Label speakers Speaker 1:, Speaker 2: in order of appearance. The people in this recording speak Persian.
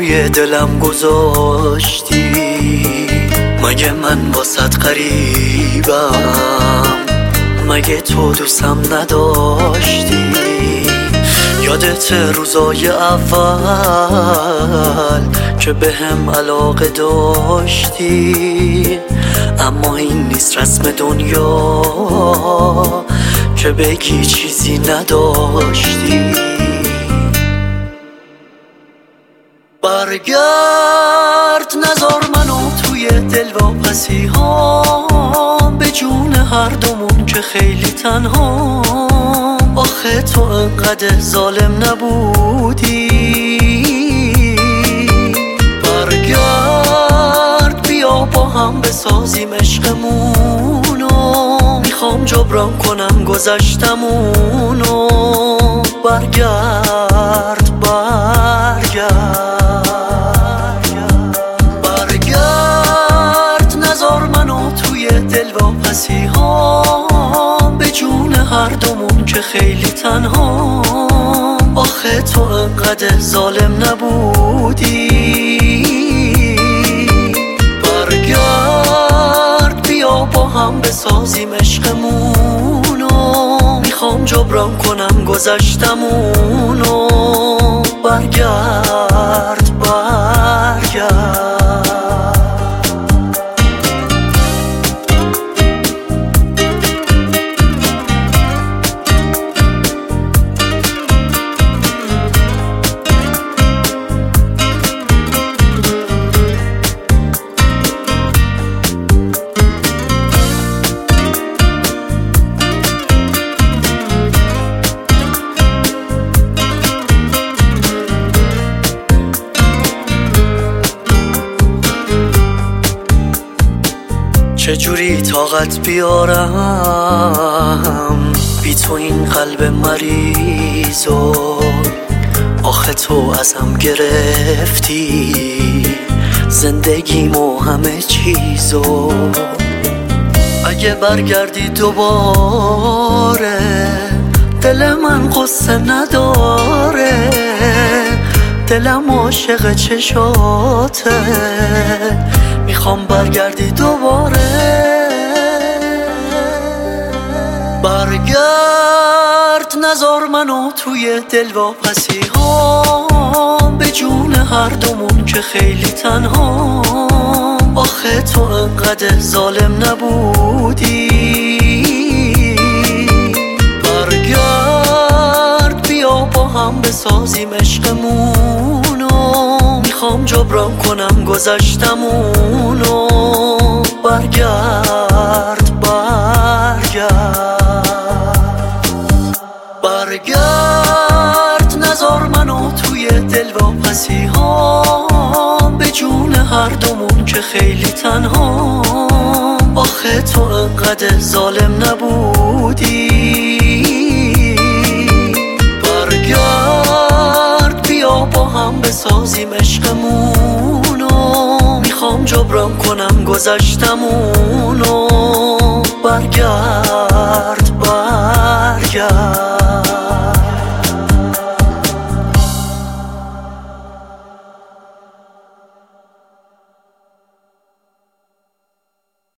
Speaker 1: توی دلم گذاشتی، مگه من واسط غریبم؟ مگه تو دوستم نداشتی؟ یادت روزای اول که به هم علاقه داشتی؟ اما این نیست رسم دنیا که بگی چیزی نداشتی. برگرد نذار منو توی دلواپسی ها، به جون هر دومون که خیلی تنها. آخه تو انقدر ظالم نبودی. برگرد بیا با هم بسازیم عشقمونو، میخوام جبران کنم گذشتمونو. برگرد نذار منو توی دلواپسی ها، به جون هر دومون که خیلی تنها. آخه تو انقدر ظالم نبودی. برگرد بیا با هم بسازیم عشقمونو، میخوام جبران کنم گذشتمونو. برگرد چجوری طاقت بیارم بی تو این قلب مریضو؟ آخه تو ازم گرفتی زندگیمو همه چیزو. اگه برگردی دوباره دل من قصه نداره، دلم عاشق چشاته، میخوام برگردی دوباره. برگرد نذار منو توی دلواپسی ها، به جون هر دومون که خیلی تنها. آخه تو انقدر ظالم نبودی. برگرد بیا با هم بسازیم عشقمونو، میخوام جبران کنم گذشتمونو. برگرد نذار منو توی دلواپسی ها، به جون هر دومون که خیلی تنها. آخه تو انقدر ظالم نبودی. برگرد بیا با هم بسازیم عشقمونو، میخوام جبران کنم گذشتمونو. برگرد